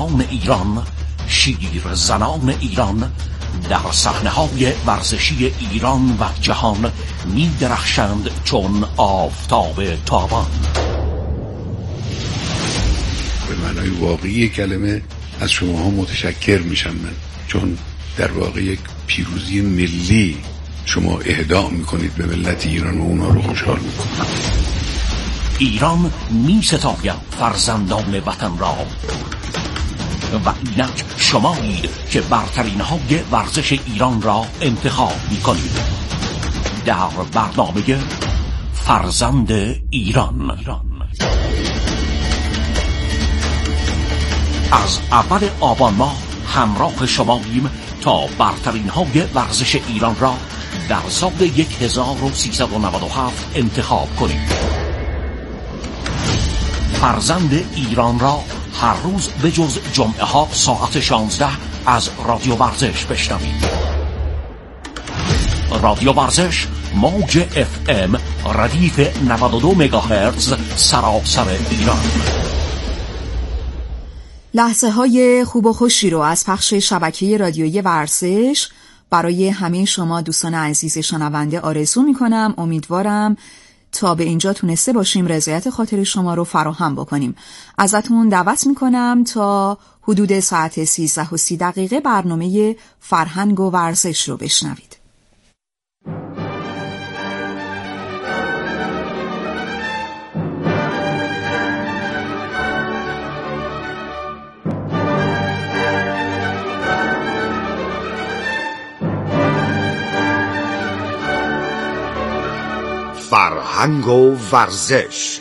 فرزندان ایران، شیر زنان ایران در صحنه‌های ورزشی ایران و جهان می درخشند چون آفتاب تابان. به معنای واقعی کلمه از شماها متشکر میشم من، چون در واقع یک پیروزی ملی شما اهدا میکنید به ملت ایران و اونا رو خوشحال میکنید. ایران می ستاید فرزندان وطن را و اینک شمایید که برترین های ورزش ایران را انتخاب میکنید در برنامه فرزند ایران. از اول آبان ماه همراه شماییم تا برترین های ورزش ایران را در سال 1397 انتخاب کنیم. فرزند ایران را هر روز به جز جمعه ها ساعت 16 از رادیو ورزش بشنوید. رادیو ورزش موج FM ردیف 92 مگاهرتز سراسر ایران. لحظه های خوب و خوشی رو از پخش شبکه رادیویی ورزش برای همه شما دوستان عزیز شنونده آرزو میکنم. امیدوارم تا به اینجا تونسته باشیم رضایت خاطر شما رو فراهم بکنیم. ازتون دعوت میکنم تا حدود ساعت 13:30 برنامه فرهنگ و ورزش رو بشنوید. فرهنگ و ورزش.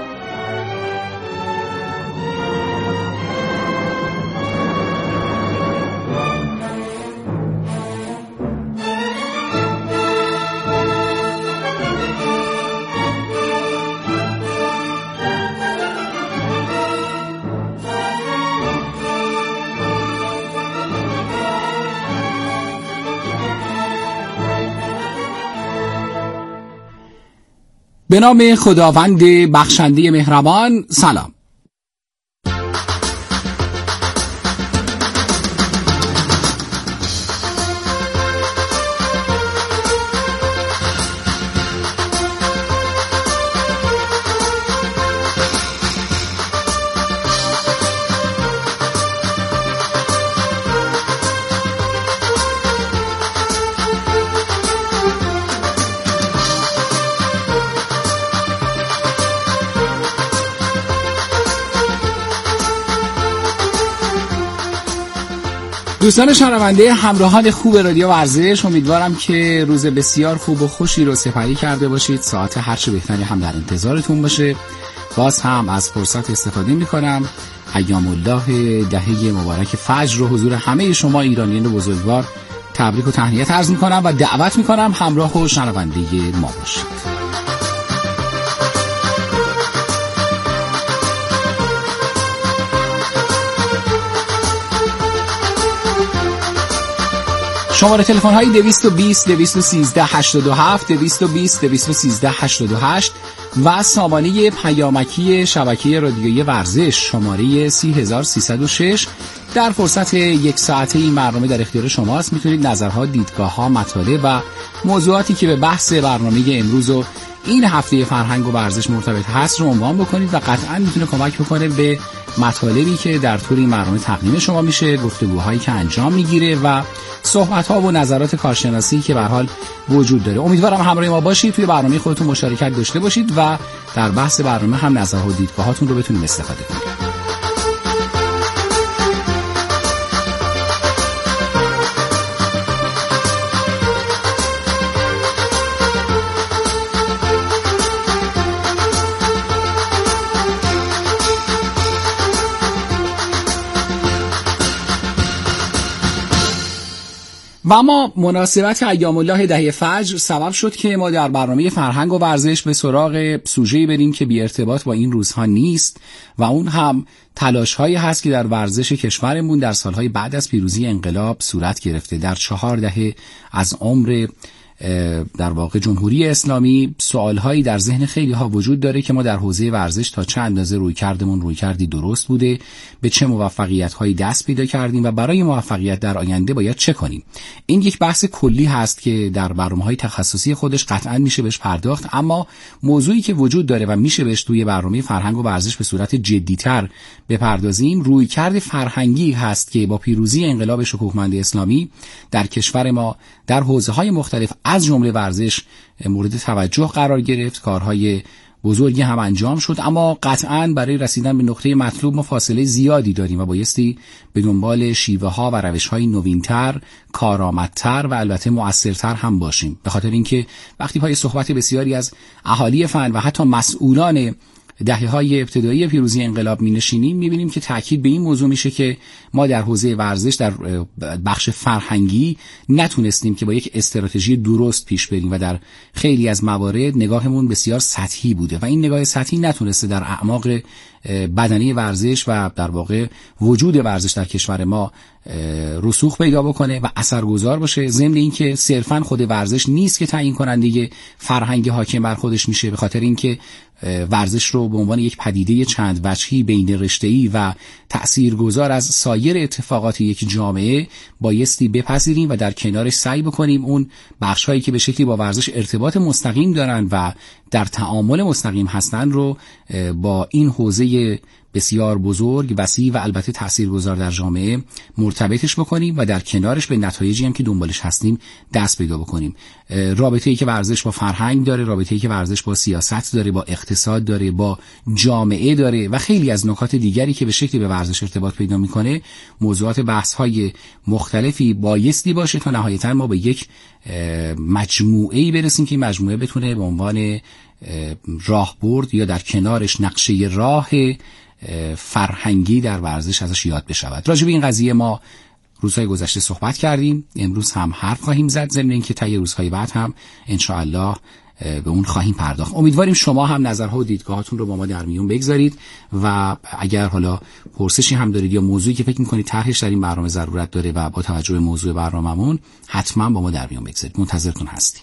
به نام خداوند بخشنده مهربان. سلام. دوستان شنونده همراهان خوب رادیو ورزش، امیدوارم که روز بسیار خوب و خوشی رو سپری کرده باشید. ساعت هرچه بهتری هم در انتظارتون باشه. باز هم از فرصت استفاده میکنم ایام الله دهه مبارک فجر رو حضور همه شما ایرانیان بزرگوار تبریک و تهنیت عرض میکنم و دعوت میکنم همراه و شنونده ما باشید. شماره تلفن های 220 213 87 220 213 88 و سامانه پیامکی شبکه رادیویی ورزش شماره 30306. در فرصت یک ساعته این برنامه در اختیار شماست. میتونید نظرها، دیدگاه‌ها، مطالب و موضوعاتی که به بحث برنامه امروز و این هفته فرهنگ و ورزش مرتبط هست رو عنوان بکنید و قطعا میتونه کمک بکنه به مطالبی که در طول این برنامه تقدیم شما میشه، گفتگوهایی که انجام میگیره و صحبت‌ها و نظرات کارشناسی که به هر حال وجود داره. امیدوارم همراه ما باشید، توی برنامه خودتون مشارکت داشته باشید و در بحث برنامه هم نظرها و دیدگاهاتون رو بتونید استفاده کنید. و اما مناسبت ایام الله دهه فجر سبب شد که ما در برنامه فرهنگ و ورزش به سراغ سوژه‌ای بریم که بی ارتباط با این روزها نیست و اون هم تلاش‌هایی هست که در ورزش کشورمون در سالهای بعد از پیروزی انقلاب صورت گرفته. در 4 دهه از عمر در واقع جمهوری اسلامی سوالهایی در ذهن خیلی ها وجود داره که ما در حوزه ورزش تا چند اندازه رویکردی درست بوده، به چه موفقیت هایی دست پیدا کردیم و برای موفقیت در آینده باید چه کنیم. این یک بحث کلی هست که در برنامه‌های تخصصی خودش قطعاً میشه بهش پرداخت، اما موضوعی که وجود داره و میشه بهش توی برنامه فرهنگ و ورزش به صورت جدی‌تر بپردازیم، رویکرد فرهنگی هست که با پیروزی انقلاب شکوهمند اسلامی در کشور ما در حوزه‌های مختلف از جمله ورزش مورد توجه قرار گرفت. کارهای بزرگی هم انجام شد، اما قطعاً برای رسیدن به نقطه مطلوب ما فاصله زیادی داریم و بایستی به دنبال شیوه ها و روش های نوینتر، کارآمدتر و البته مؤثرتر هم باشیم. به خاطر اینکه وقتی پای صحبت بسیاری از اهالی فن و حتی مسئولان دهه‌های ابتدایی پیروزی انقلاب می‌نشینیم، می‌بینیم که تاکید به این موضوع میشه که ما در حوزه ورزش در بخش فرهنگی نتونستیم که با یک استراتژی درست پیش بریم و در خیلی از موارد نگاهمون بسیار سطحی بوده و این نگاه سطحی نتونسته در اعماق بدنی ورزش و در واقع وجود ورزش در کشور ما رسوخ پیدا بکنه و اثرگذار باشه. ضمن اینکه صرفاً خود ورزش نیست که تعیین کننده فرهنگ حاکم بر خودش میشه، به خاطر اینکه ورزش رو به عنوان یک پدیده چند وجهی بین رشته‌ای و تأثیرگذار از سایر اتفاقات یک جامعه بایستی بپذیریم و در کنارش سعی بکنیم اون بخش‌هایی که به شکلی با ورزش ارتباط مستقیم دارن و در تعامل مستقیم هستن رو با این حوزه بسیار بزرگ، وسیع و البته تاثیرگذار در جامعه مرتبطش بکنیم و در کنارش به نتایجی هم که دنبالش هستیم دست پیدا بکنیم. رابطه‌ای که ورزش با فرهنگ داره، رابطه‌ای که ورزش با سیاست داره، با اقتصاد داره، با جامعه داره و خیلی از نکات دیگری که به شکلی به ورزش ارتباط پیدا میکنه، موضوعات بحث‌های مختلفی بایستی باشه تا نهایتاً ما به یک مجموعه‌ای برسیم که این مجموعه بتونه به عنوان راهبرد یا در کنارش نقشه راه فرهنگی در ورزش ازش یاد بشود. راجع به این قضیه ما روزهای گذشته صحبت کردیم، امروز هم حرف خواهیم زد، ضمن اینکه طی روزهای بعد هم انشاءالله به اون خواهیم پرداخت. امیدواریم شما هم نظرها و دیدگاهاتون رو با ما در میون بگذارید و اگر حالا پرسشی هم دارید یا موضوعی که فکر می‌کنید طرحش در این برنامه ضرورت داره و با توجه به موضوع برنامه‌مون حتما با ما در میون بگذارید. منتظرتون هستیم.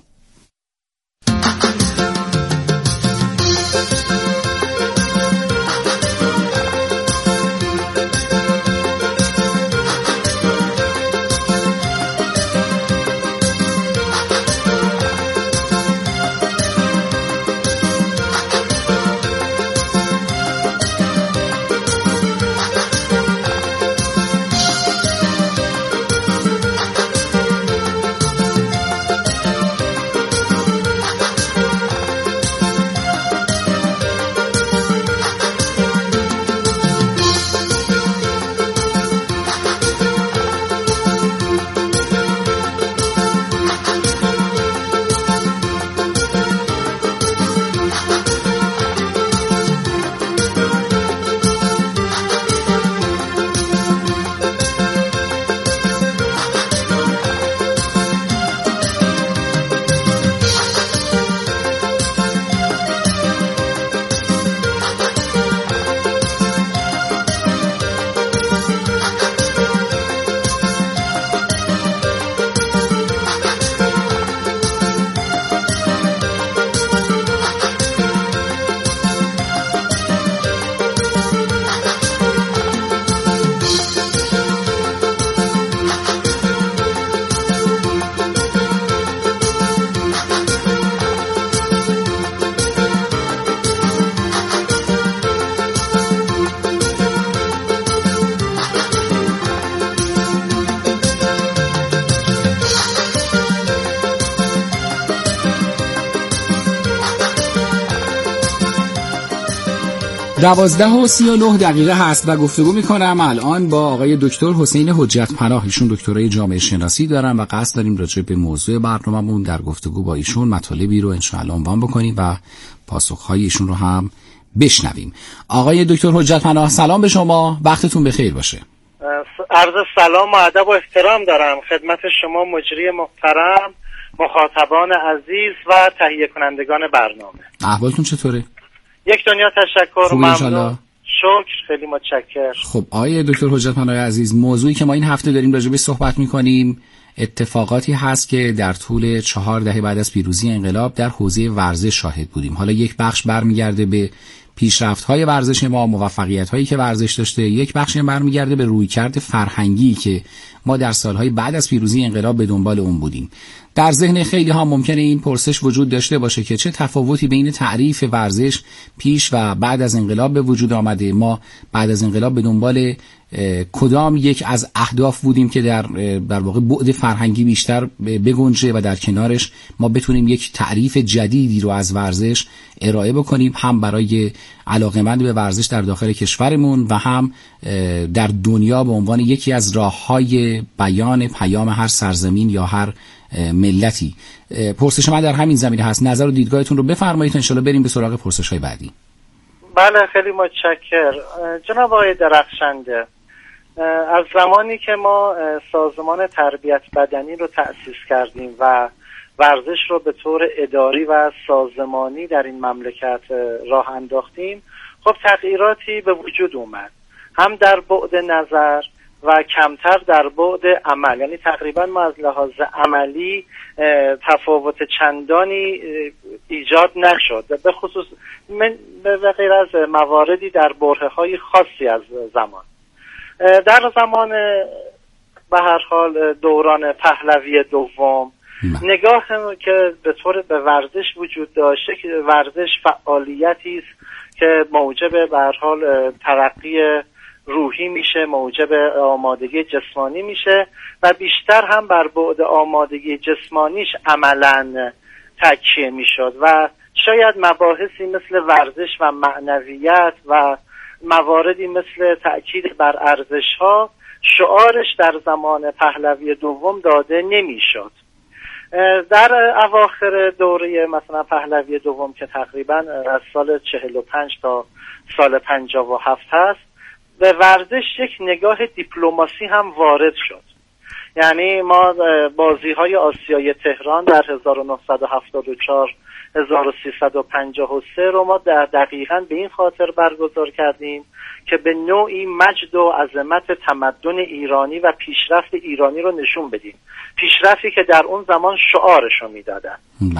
دوازده و 39 دقیقه هست و گفتگو میکنم الان با آقای دکتر حسین حجت پناه. ایشون دکترای جامعه شناسی دارن و قصد داریم راجع به موضوع برنامه‌مون در گفتگو با ایشون مطالبی رو انشاءالله عنوان بکنیم و پاسخهای ایشون رو هم بشنویم. آقای دکتر حجت پناه سلام به شما، وقتتون بخیر باشه. عرض سلام و ادب و احترام دارم خدمت شما مجری محترم، مخاطبان عزیز و تهیه کنندگان برنامه. احوالتون چطوره؟ یک دنیا تشکر، ممنون. شکر، خیلی متشکرم. خب آقای دکتر حجت پناه عزیز، موضوعی که ما این هفته داریم راجع بهش صحبت می‌کنیم اتفاقاتی هست که در طول 4 دهه بعد از پیروزی انقلاب در حوزه ورزش شاهد بودیم. حالا یک بخش برمیگرده به پیشرفت‌های ورزش ما، موفقیت‌هایی که ورزش داشته، یک بخشی هم برمیگرده به رویکرد فرهنگی که ما در سالهای بعد از پیروزی انقلاب به دنبال اون بودیم. در ذهن خیلی ها ممکنه این پرسش وجود داشته باشه که چه تفاوتی بین تعریف ورزش پیش و بعد از انقلاب به وجود آمده. ما بعد از انقلاب به دنبال کدام یک از اهداف بودیم که در واقع بعد فرهنگی بیشتر بگنجه و در کنارش ما بتونیم یک تعریف جدیدی رو از ورزش ارائه بکنیم، هم برای علاقه‌مند به ورزش در داخل کشورمون و هم در دنیا به عنوان یکی از راه‌های بیان پیام هر سرزمین یا هر ملتی. پرسش من در همین زمینه هست. نظر و دیدگاهتون رو بفرمایید تا انشالله بریم به سراغ پرسش‌های بعدی. بله، خیلی متشکر جناب آقای درخشنده. از زمانی که ما سازمان تربیت بدنی رو تأسیس کردیم و ورزش رو به طور اداری و سازمانی در این مملکت راه انداختیم، خب تغییراتی به وجود اومد، هم در بعد نظر و کمتر در بعد عمل. یعنی تقریبا ما از لحاظ عملی تفاوت چندانی ایجاد نشد، به خصوص به غیر از مواردی در برهه‌های خاصی از زمان. در زمان به هر حال دوران پهلوی دوم نگاه که به طور به ورزش وجود داشته که ورزش فعالیتی است که موجب به هر حال ترقی روحی میشه، موجب آمادگی جسمانی میشه و بیشتر هم بر بعد آمادگی جسمانیش عملاً تکیه میشد و شاید مباحثی مثل ورزش و معنویت و مواردی مثل تأکید بر ارزش‌ها شعارش در زمان پهلوی دوم داده نمیشد. در اواخر دوره مثلا پهلوی دوم که تقریبا از سال 45 تا سال 57 هست، به ورزش یک نگاه دیپلماسی هم وارد شد. یعنی ما بازی‌های آسیای تهران در 1974 1353 رو ما دقیقاً به این خاطر برگزار کردیم که به نوعی مجد و عظمت تمدن ایرانی و پیشرفت ایرانی رو نشون بدیم، پیشرفتی که در اون زمان شعارش رو میدادن.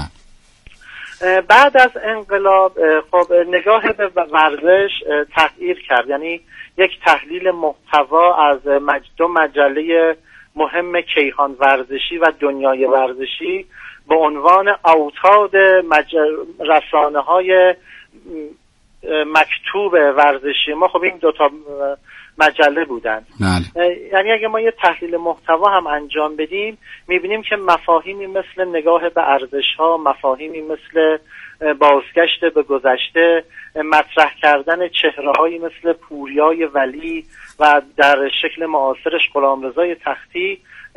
بعد از انقلاب خب نگاه به ورزش تغییر کرد. یعنی یک تحلیل محتوا از دو مجله مهم کیهان ورزشی و دنیای ورزشی به عنوان اوتاد رسانه‌های مکتوب ورزشی ما، خب این دوتا مجله بودن. یعنی اگه ما یه تحلیل محتوا هم انجام بدیم میبینیم که مفاهیمی مثل نگاه به ارزش‌ها، مفاهیمی مثل بازگشت به گذشته، مطرح کردن چهره‌هایی مثل پوریای ولی و در شکل معاصرش غلامرضای تختی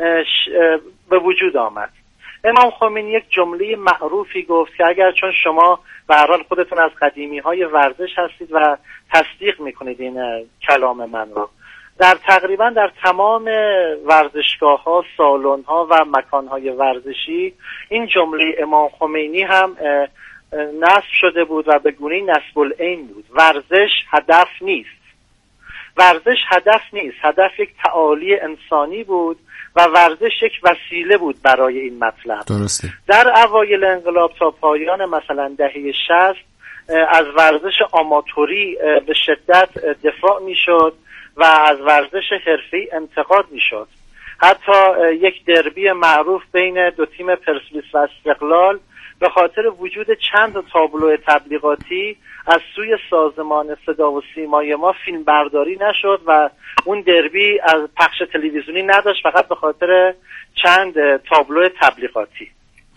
به وجود آمد. امام خمینی یک جمله معروفی گفت که اگر چون شما به هر حال خودتون از قدیمی‌های ورزش هستید و تصدیق می‌کنید این کلام من رو، تقریبا در تمام ورزشگاه‌ها، سالن‌ها و مکان‌های ورزشی این جمله امام خمینی هم نصب شده بود و به گونه‌ای نصب العین بود. ورزش هدف نیست. ورزش هدف نیست. هدف یک تعالی انسانی بود و ورزش یک وسیله بود برای این مطلب. درسته. در اوایل انقلاب تا پایان مثلا دهه 60 از ورزش آماتوری به شدت دفاع میشد و از ورزش حرفه‌ای انتقاد میشد. حتی یک دربی معروف بین دو تیم پرسپولیس و استقلال به خاطر وجود چند تابلو تبلیغاتی از سوی سازمان صدا و سیمای ما فیلم برداری نشد و اون دربی از پخش تلویزیونی نداشت، فقط به خاطر چند تابلو تبلیغاتی.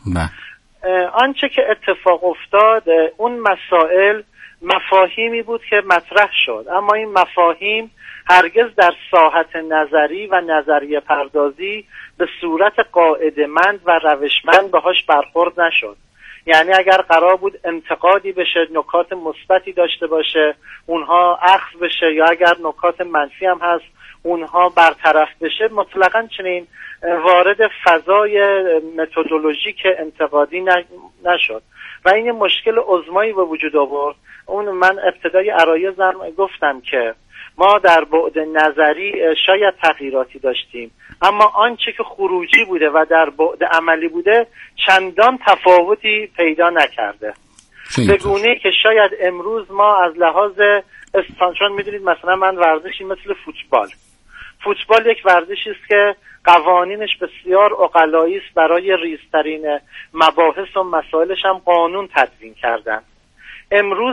آنچه که اتفاق افتاد، اون مسائل مفاهیمی بود که مطرح شد، اما این مفاهیم هرگز در ساحت نظری و نظریه پردازی به صورت قاعده‌مند و روشمند باهاش برخورد نشد. یعنی اگر قرار بود انتقادی بشه، نکات مثبتی داشته باشه، اونها اخذ بشه، یا اگر نکات منفی هم هست اونها برطرف بشه مطلقاً چنین وارد فضای متدولوژیک انتقادی نشد و این مشکل عظمایی به وجود آورد. اون من ابتدای عرایضم گفتم که ما در بعد نظری شاید تغییراتی داشتیم، اما آنچه که خروجی بوده و در بعد عملی بوده چندان تفاوتی پیدا نکرده، به گونه‌ای که شاید امروز ما از لحاظ چون میدونید مثلا من ورزشی مثل فوتبال یک ورزشی است که قوانینش بسیار عقلایی است، برای ریزترین مباحث و مسائلش هم قانون تدوین کردن. امروز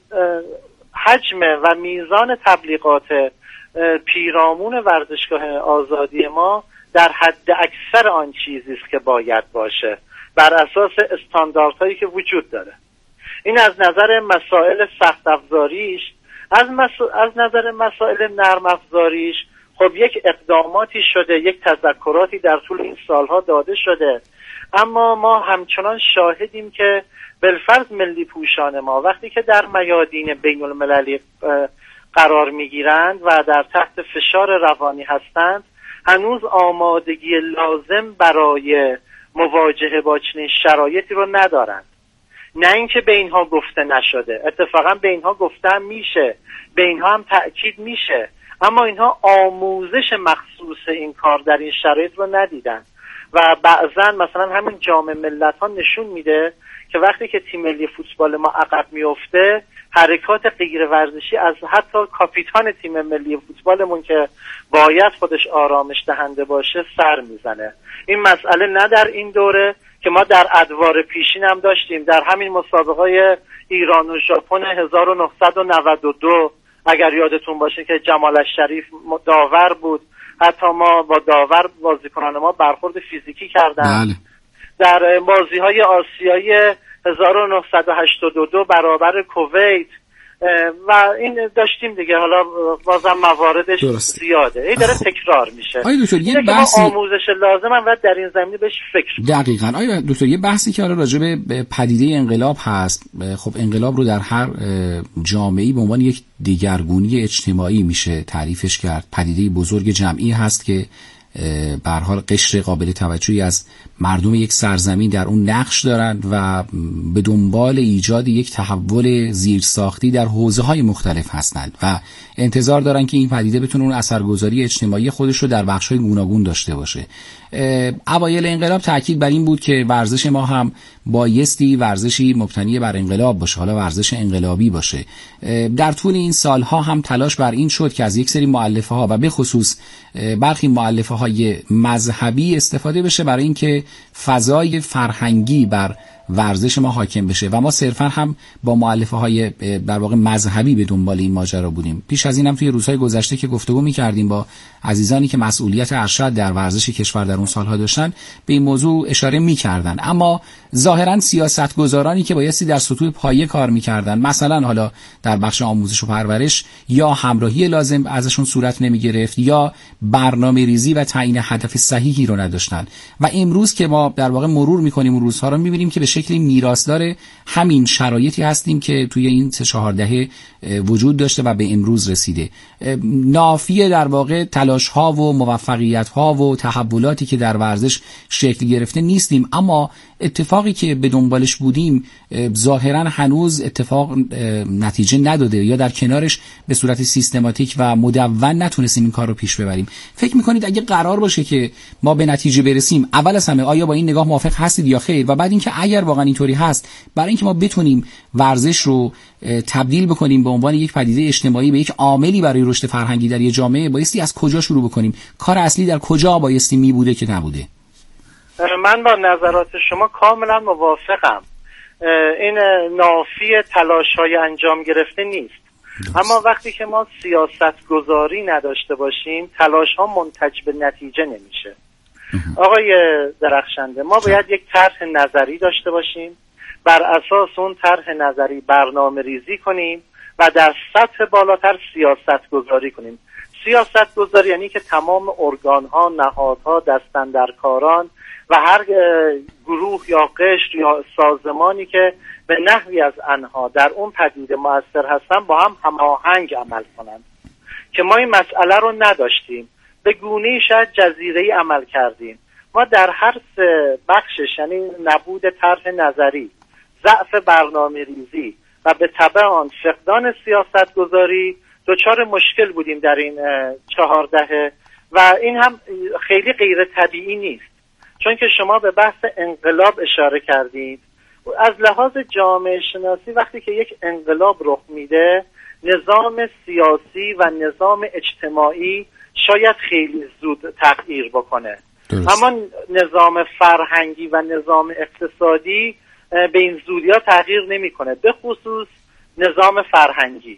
حجم و میزان تبلیغات پیرامون ورزشگاه آزادی ما در حد اکثر آن چیزی است که باید باشه بر اساس استانداردهایی که وجود داره. این از نظر مسائل سخت افزاریش. از نظر مسائل نرم افزاریش خب یک اقداماتی شده، یک تذکراتی در طول این سالها داده شده، اما ما همچنان شاهدیم که بالفرض ملی پوشان ما وقتی که در میادین بین المللی قرار میگیرند و در تحت فشار روانی هستند، هنوز آمادگی لازم برای مواجهه با چنین شرایطی رو ندارند. نه اینکه به اینها گفته نشده، اتفاقا به اینها گفته هم میشه، به اینها هم تأکید میشه، اما اینها آموزش مخصوص این کار در این شرایط رو ندیدن و بعضا مثلا همین جام ملت‌ها نشون میده که وقتی که تیم ملی فوتبال ما عقب میفته، حرکات غیر ورزشی از حتی کاپیتان تیم ملی فوتبالمون که باید خودش آرامش دهنده باشه سر میزنه. این مسئله نه در این دوره که ما در ادوار پیشین هم داشتیم، در همین مسابقه ایران و ژاپن 1992 اگر یادتون باشه که جمال الشریف داور بود، حتی ما با داور بازیکنان ما برخورد فیزیکی کردن. بله. در بازی‌های آسیایی 1982 برابر کویت و این داشتیم دیگه، حالا بازم مواردش زیاده، این داره تکرار میشه. آیا دکتر یه بحثی آموزش لازم و در این زمینه بهش فکر دقیقاً. آیا دکتر یه بحثی که حالا راجع به پدیده انقلاب هست، خب انقلاب رو در هر جامعه‌ای به عنوان یک دیگرگونی اجتماعی میشه تعریفش کرد. پدیده بزرگ جمعی هست که به هر حال قشر قابل توجهی از مردم یک سرزمین در اون نقش دارند و به دنبال ایجاد یک تحول زیرساختی در حوزه‌های مختلف هستند و انتظار دارن که این پدیده بتونه اون اثرگذاری اجتماعی خودش رو در بخش‌های گوناگون داشته باشه. اوایل انقلاب تاکید بر این بود که ورزش ما هم بایستی ورزشی مبتنی بر انقلاب باشه، حالا ورزش انقلابی باشه. در طول این سالها هم تلاش بر این شد که از یک سری مؤلفه‌ها و به خصوص برخی مؤلفه‌های مذهبی استفاده بشه برای اینکه فضای فرهنگی بر ورزش ما حاکم بشه و ما صرفا هم با مؤلفه‌های در واقع مذهبی به دنبال این ماجرا بودیم. پیش از اینم توی روزهای گذشته که گفتگو می‌کردیم با عزیزانی که مسئولیت ارشد در ورزش کشور در اون سالها داشتن، به این موضوع اشاره می‌کردن، اما ظاهراً سیاستگزارانی که بایستی در سطوح پایه کار می‌کردن، مثلا حالا در بخش آموزش و پرورش، یا همراهی لازم ازشون صورت نمی‌گرفت یا برنامه‌ریزی و تعیین هدف صحیحی رو نداشتن و امروز که ما در واقع مرور می‌کنیم اون روزها رو می‌بینیم که به شکلی میراثدار همین شرایطی هستیم که توی این 3-4 دهه وجود داشته و به امروز رسیده. نافی در واقع تلاش‌ها و موفقیت‌ها و تحولاتی که در ورزش شکل گرفته نیستیم، اما اتفاقی که به دنبالش بودیم ظاهراً هنوز اتفاق نتیجه نداده یا در کنارش به صورت سیستماتیک و مدون نتونستیم این کار رو پیش ببریم. فکر می‌کنید اگه قرار باشه که ما به نتیجه برسیم، اول از همه آیا با این نگاه موافق هستید یا خیر؟ و بعد اینکه اگر واقعا اینطوری هست، برای اینکه ما بتونیم ورزش رو تبدیل بکنیم به عنوان یک پدیده اجتماعی به یک عاملی برای رشد فرهنگی در یک جامعه، بایستی از کجا شروع بکنیم؟ کار اصلی در کجا بایستی می بوده که نبوده؟ من با نظرات شما کاملا موافقم. این نافی تلاش‌های انجام گرفته نیست، اما وقتی که ما سیاست گذاری نداشته باشیم، تلاش‌ها منتج به نتیجه نمیشه. آقای درخشنده، ما باید یک طرح نظری داشته باشیم، بر اساس اون طرح نظری برنامه ریزی کنیم و در سطح بالاتر سیاست گذاری کنیم. سیاست گذاری یعنی که تمام ارگان‌ها، نهادها، دستاندرکاران و هر گروه یا قشر یا سازمانی که به نحوی از آنها در اون پدیده مؤثر هستن با هم هماهنگ عمل کنند که ما این مسئله رو نداشتیم، به گونه‌ای شاید جزیره‌ای عمل کردیم. ما در هر سه بخشش، یعنی نبود طرح نظری، ضعف برنامه ریزی و به تبع آن فقدان سیاست گذاری، دچار مشکل بودیم در این 4 دهه و این هم خیلی غیر طبیعی نیست، چون که شما به بحث انقلاب اشاره کردید. از لحاظ جامعه شناسی وقتی که یک انقلاب رخ میده، نظام سیاسی و نظام اجتماعی شاید خیلی زود تغییر بکنه، اما نظام فرهنگی و نظام اقتصادی به این زودی ها تغییر نمیکنه. به خصوص نظام فرهنگی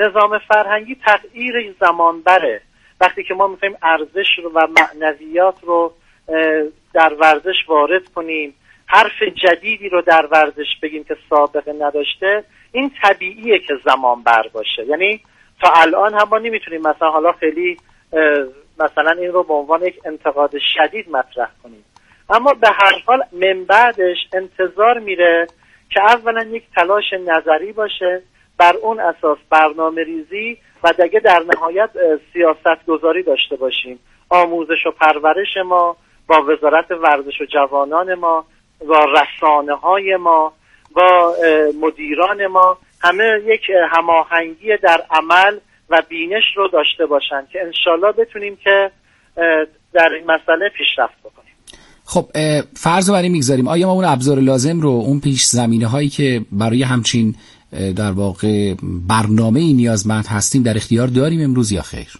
تغییر زمان بره. وقتی که ما میخوایم ارزش رو و معنویات رو در ورزش وارد کنیم، حرف جدیدی رو در ورزش بگیم که سابقه نداشته، این طبیعیه که زمان بر باشه. یعنی تا الان هم ما نمیتونیم مثلا حالا خیلی مثلا این رو به عنوان یک انتقاد شدید مطرح کنیم، اما به هر حال من بعدش انتظار میره که اولا یک تلاش نظری باشه، بر اون اساس برنامه ریزی و دیگه در نهایت سیاست گذاری داشته باشیم. آموزش و پرورش ما با وزارت ورزش و جوانان ما، با رسانه های ما، با مدیران ما، همه یک هماهنگی در عمل و بینش رو داشته باشن که انشالله بتونیم که در این مسئله پیشرفت بکنیم. خب فرض رو برای میگذاریم، آیا ما اون ابزار لازم رو، اون پیش زمینه هایی که برای همچین در واقع برنامه‌ای نیازمند هستیم در اختیار داریم امروز یا خیر؟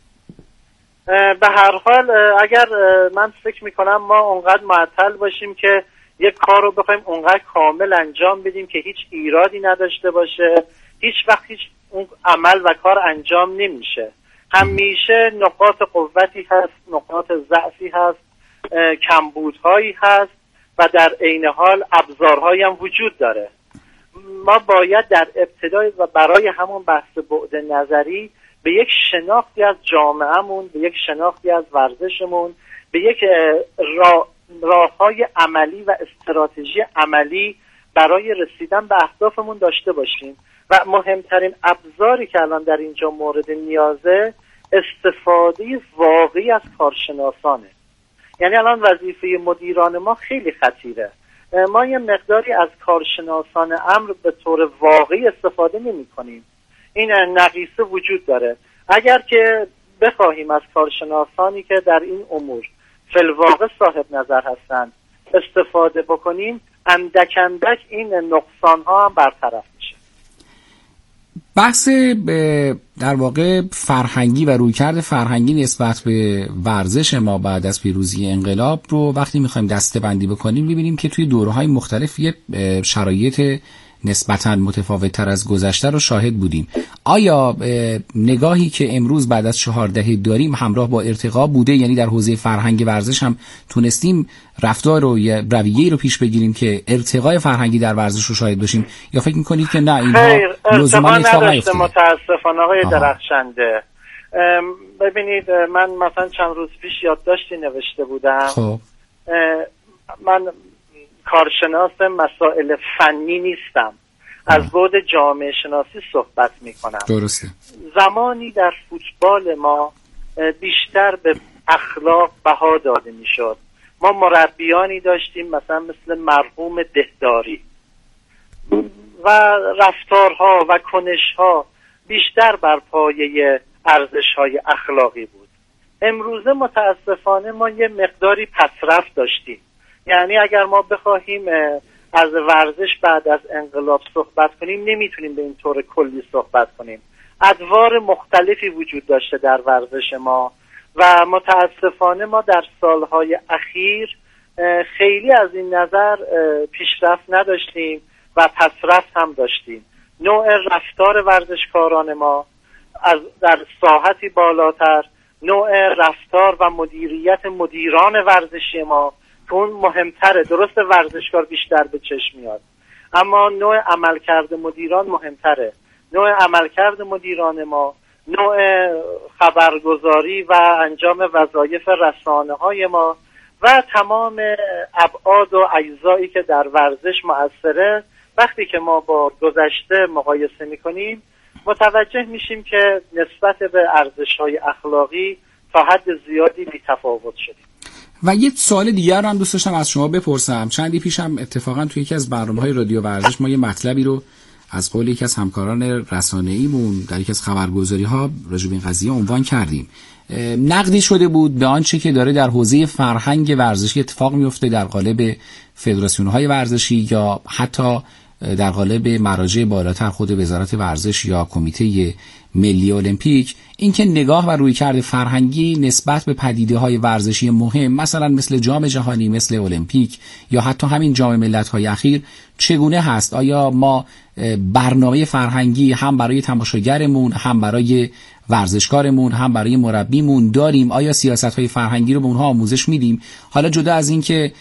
به هر حال اگر من فکر میکنم ما اونقدر معطل باشیم که یک کار رو بخوایم اونقدر کامل انجام بدیم که هیچ ایرادی نداشته باشه، هیچ وقت هیچ اون عمل و کار انجام نمیشه. همیشه نقاط قوتی هست، نقاط ضعفی هست، کمبودهایی هست و در عین حال ابزارهایی هم وجود داره. ما باید در ابتدای و برای همون بحث بعد نظری به یک شناختی از جامعهمون، به یک شناختی از ورزشمون، به یک راههای عملی و استراتژی عملی برای رسیدن به اهدافمون داشته باشیم و مهمترین ابزاری که الان در اینجا مورد نیازه استفاده واقعی از کارشناسانه. یعنی الان وظیفه مدیران ما خیلی خطیره. ما یه مقداری از کارشناسان امر به طور واقعی استفاده نمی کنیم. این نقیصه وجود داره. اگر که بخواهیم از کارشناسانی که در این امور فی‌الواقع صاحب نظر هستند استفاده بکنیم، اندک اندک این نقصان ها هم برطرف میشه. بحث در واقع فرهنگی و رویکرد فرهنگی نسبت به ورزش ما بعد از پیروزی انقلاب رو وقتی میخوایم دسته بندی بکنیم، میبینیم که توی دوره‌های مختلف یه شرایط نسبتاً متفاوت‌تر از گذشته رو شاهد بودیم. آیا نگاهی که امروز بعد از 4 دهه داریم همراه با ارتقا بوده؟ یعنی در حوزه فرهنگ ورزش هم تونستیم رفتار و رویه‌ای رو پیش بگیریم که ارتقای فرهنگی در ورزش رو شاهد باشیم، یا فکر می‌کنید که نه اینها لزوماً اتفاق نیفتاده؟ متاسفانه آقای درخشنده، ببینید من مثلا چند روز پیش یادداشتی نوشته بودم. خب من کارشناس مسائل فنی نیستم، از بعد جامعه شناسی صحبت میکنم. درسته. زمانی در فوتبال ما بیشتر به اخلاق بها داده میشد. ما مربیانی داشتیم مثلا مثل مرحوم دهداری و رفتارها و کنشها بیشتر بر پایه ارزش‌های اخلاقی بود. امروزه متاسفانه ما یه مقداری پسرفت داشتیم. یعنی اگر ما بخواهیم از ورزش بعد از انقلاب صحبت کنیم، نمیتونیم به این طور کلی صحبت کنیم. ادوار مختلفی وجود داشته در ورزش ما و متاسفانه ما در سالهای اخیر خیلی از این نظر پیشرفت نداشتیم و پسرفت هم داشتیم. نوع رفتار ورزشکاران ما از در ساحتی بالاتر، نوع رفتار و مدیریت مدیران ورزشی ما که اون مهمتره. درست ورزشکار بیشتر به چشم میاد، اما نوع عملکرد مدیران مهمتره. نوع عملکرد مدیران ما، نوع خبرگزاری و انجام وظایف رسانه‌های ما و تمام ابعاد و اجزایی که در ورزش مؤثره، وقتی که ما با گذشته مقایسه میکنیم متوجه میشیم که نسبت به ارزش‌های اخلاقی تا حد زیادی بی‌تفاوت شدیم. و یه سوال دیگر رو هم دوست داشتم از شما بپرسم. چندی پیشم اتفاقا توی یکی از برنامه‌های رادیو ورزش ما یه مطلبی رو از قول یکی از همکاران رسانه‌ایمون در یکی از خبرگزاری‌ها راجع به این قضیه عنوان کردیم. نقدی شده بود به آنچه که داره در حوزه فرهنگ ورزشی اتفاق میفته در قالب فدراسیون‌های ورزشی یا حتی در قالب مراجع بالاتر خود وزارت ورزش یا کمیته ملی المپیک، اینکه نگاه و رویکرد فرهنگی نسبت به پدیده‌های ورزشی مهم مثلا مثل جام جهانی، مثل المپیک یا حتی همین جام ملت‌های اخیر چگونه هست؟ آیا ما برنامه فرهنگی هم برای تماشاگرمون، هم برای ورزشکارمون، هم برای مربیمون داریم؟ آیا سیاست‌های فرهنگی رو به اونها آموزش میدیم؟ حالا جدا از این که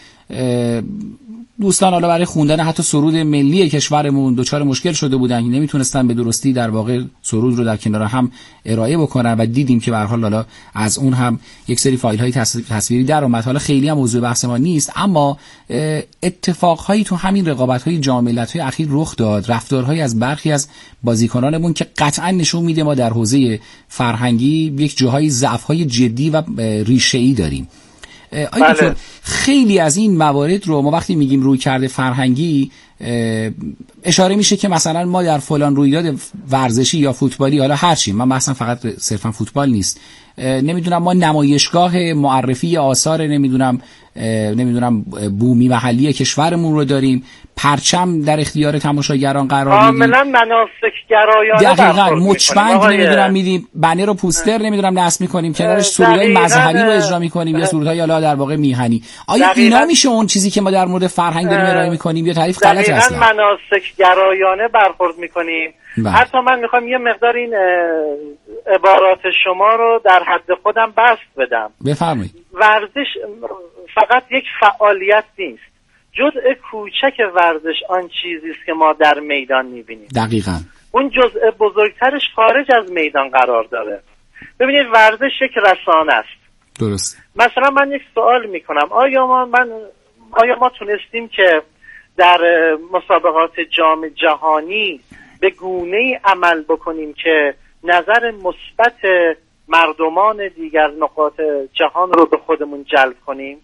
دوستان حالا برای خوندن حتی سرود ملی کشورمون دچار مشکل شده بودن، نمیتونستن به درستی در واقع سرود رو در کنار هم ارائه بکنن و دیدیم که به هر حال حالا از اون هم یک سری فایل‌های تصویری در اومد. حالا خیلی هم موضوع بحث ما نیست، اما اتفاقهایی تو همین رقابت‌های جام ملت‌های اخیر رخ داد، رفتارهایی از برخی از بازیکنانمون که قطعا نشون میده ما در حوزه فرهنگی یک جاهای ضعف‌های جدی و ریشه‌ای داریم. آیا دکتر خیلی از این موارد رو ما وقتی میگیم رویکرد فرهنگی اشاره میشه که مثلا ما در فلان رویداد ورزشی یا فوتبالی، حالا هرچی، من مثلا فقط صرفا فوتبال نیست، نمیدونم ما نمایشگاه معرفی آثار نمیدونم بومی محلی کشورمون رو داریم، پرچم در اختیار تماشاگران قرار میدیم، کاملا مناسک گرایانه دقیقاً مچبند نمیدونم میدیم، بنر و پوستر نمیدونم نصب میکنیم، کنارش سرودهای مذهبی رو اجرا میکنیم یا سرودهای حالا در واقع میهنی. آیا اینا میشه اون چیزی که ما در مورد فرهنگ داریم ارائه میکنیم یا تعریف غلط هست؟ مناسک گرایانه برخورد میکنیم. حتی من میخوام یه مقدار این عبارات شما رو در حد خودم بسط بدم. بفرمایید. ورزش فقط یک فعالیت نیست، جزء کوچک ورزش آن چیزی است که ما در میدان میبینیم. دقیقاً اون جزء بزرگترش خارج از میدان قرار داره. ببینید ورزش یک رسانه است. درست. مثلا من یک سوال میکنم، آیا ما تونستیم که در مسابقات جام جهانی به گونه‌ای عمل بکنیم که نظر مثبت مردمان دیگر نقاط جهان رو به خودمون جلب کنیم؟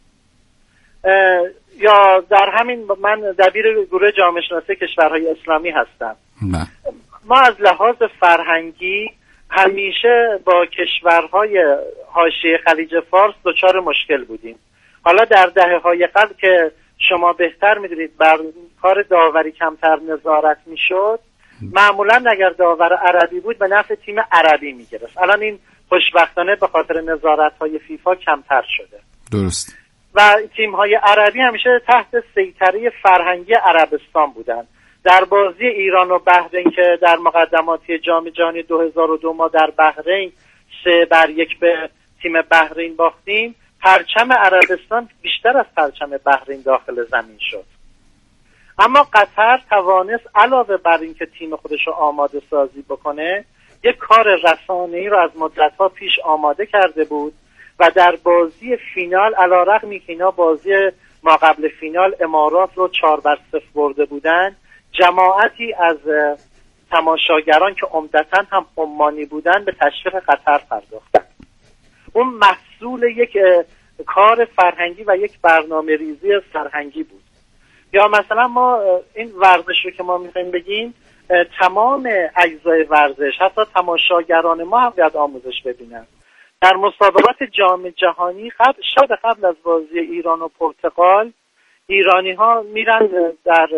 یا در همین، من دبیر گروه جامعه شناسی کشورهای اسلامی هستم. ما از لحاظ فرهنگی همیشه با کشورهای حاشیه خلیج فارس دچار مشکل بودیم. حالا در دهه‌های قبل که شما بهتر میدونید بر کار داوری کمتر نظارت میشد، معمولا اگر داور عربی بود به نفع تیم عربی میگرفت. الان این خوشبختانه به خاطر نظارت‌های فیفا کمتر شده. درست. و تیم‌های عربی همیشه تحت سیطره فرهنگی عربستان بودند. در بازی ایران و بحرین که در مقدماتی جام جهانی 2002 ما در بحرین 3-1 به تیم بحرین باختیم، پرچم عربستان بیشتر از پرچم بحرین داخل زمین شد. اما قطر توانست علاوه بر این که تیم خودش رو آماده سازی بکنه، یک کار رسانه‌ای رو از مدت‌ها پیش آماده کرده بود و در بازی فینال علی‌رغم که اینا بازی ما قبل فینال امارات رو 4-0 برده بودن، جماعتی از تماشاگران که عمدتاً هم عمانی بودن به تشویق قطر پرداختن. اون محصول یک کار فرهنگی و یک برنامه ریزی فرهنگی بود. یا مثلا ما این ورزش رو که ما میخوایم بگیم، تمام اجزای ورزش، حتی تماشاگران ما هم باید آموزش ببینن. در مسابقات جام جهانی شب قبل از بازی ایران و پرتغال، ایرانی ها میرن در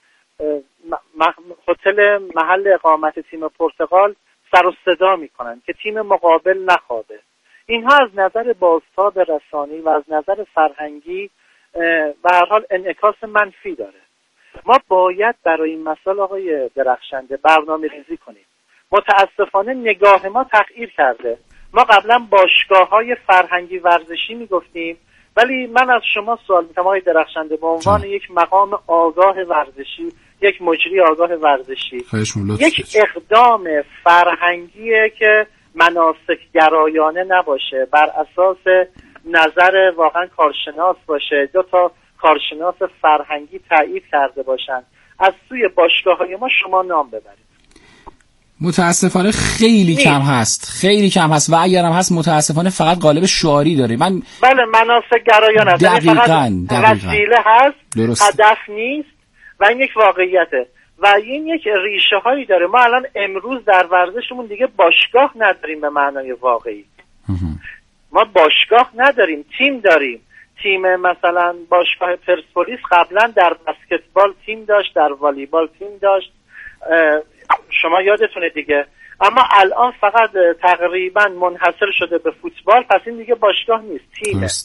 هتل محل اقامت تیم پرتغال سر و صدا میکنن که تیم مقابل نخوابه. اینها از نظر بازتاب رسانه‌ای و از نظر فرهنگی به هر حال انعکاس منفی داره. ما باید برای این مسئله آقای درخشنده برنامه ریزی کنیم. متاسفانه نگاه ما تغییر کرده. ما قبلا باشگاه‌های فرهنگی ورزشی میگفتیم، ولی من از شما سوال می‌کنم آقای درخشنده، به عنوان یک مقام آگاه ورزشی، یک مجری آگاه ورزشی، یک اقدام فرهنگیه که مناسک گرایانه نباشه، بر اساس نظر واقعا کارشناس باشه، دو تا کارشناس فرهنگی تایید کرده باشن، از سوی باشگاه‌های ما شما نام ببرید. متاسفانه خیلی کم هست و اگرم هست متاسفانه فقط قالب شعاری داره. بله مناسک گرایانه است، دقیقاً وسیله هست، درست. هدف نیست و این یک واقعیته و این یک ریشه هایی داره. ما الان امروز در ورزشمون دیگه باشگاه نداریم به معنای واقعی. ما باشگاه نداریم، تیم داریم. تیم مثلا باشگاه پرسپولیس قبلا در بسکتبال تیم داشت، در والیبال تیم داشت، شما یادتونه دیگه. اما الان فقط تقریبا منحصر شده به فوتبال، پس این دیگه باشگاه نیست، تیمه.